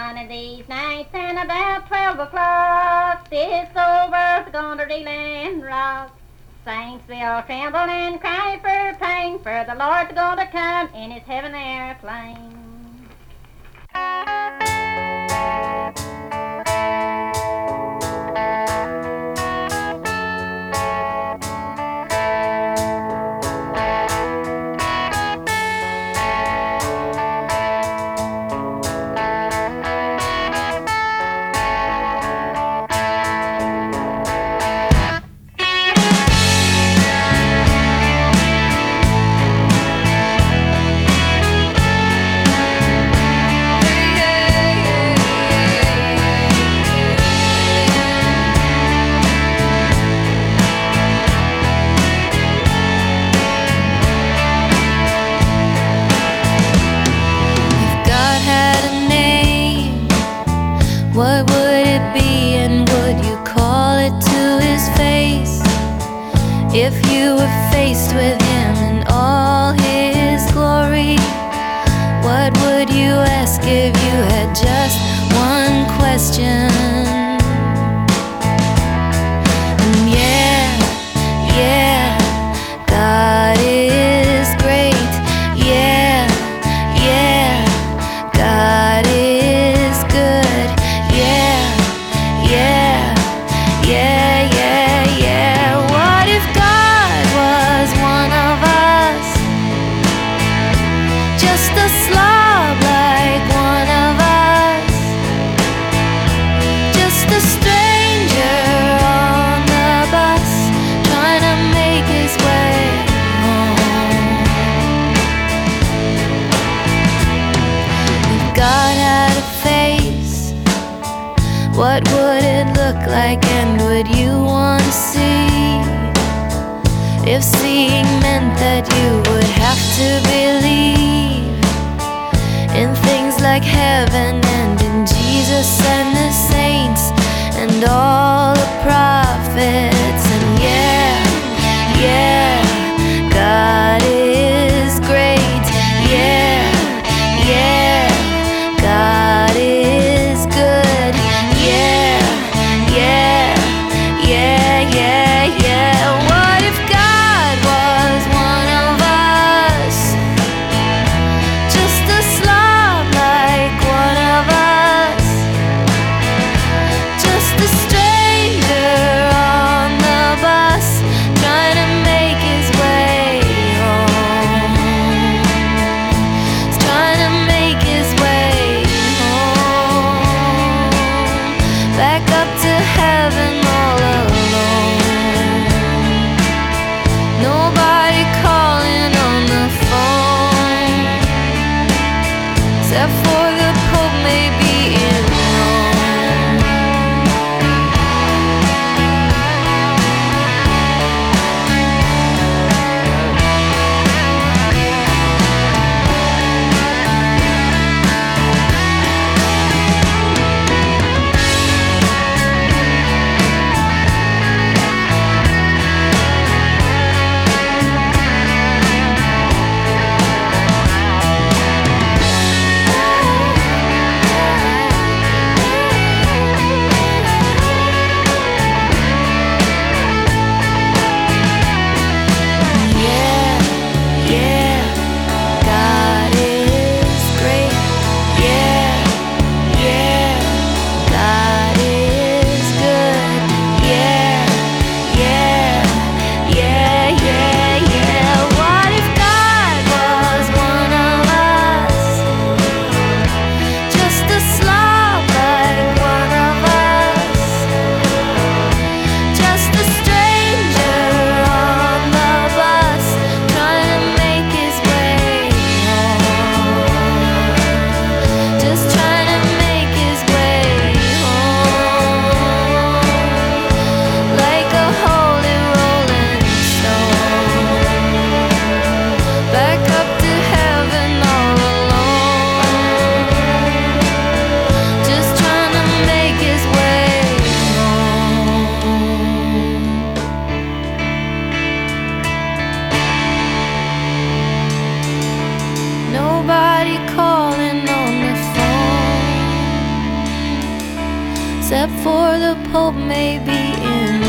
One of these nights and about 12 o'clock, this old world's gonna reel and rock. Saints will tremble and cry for pain, for the Lord's gonna come in his heaven airplane. What would it be, and would you call it to his face? If you were faced with him in all his glory, what would you ask if you had just one question? And yeah, God is great. Yeah, God is good. Yeah. What if God was one of us? Just a slob like one of us. Just a stranger on the bus, trying to make his way home. If God had a face, what would it look like, and would you want to see? If seeing meant that you would have to believe in things like heaven and in Jesus and the saints and all the prophets. And yeah, God is great. Yeah, God is good. Yeah. What if God was one of us? Just a slob like one of us. Just a stranger on the bus, trying to make his way home. He's trying to make his way home. Back up to heaven all alone. Nobody calling on the phone, except for the Pope maybe in Rome. Yeah, God is great. Yeah, God is good. Yeah. What if God was one of us? Just a slob like one of us. Just a stranger on the bus, trying to make his way home. Just trying to make his way home. Like a holy rolling stone, back up to heaven all alone. Just trying to make his way home. Nobody calling on the phone. except for the Pope may be in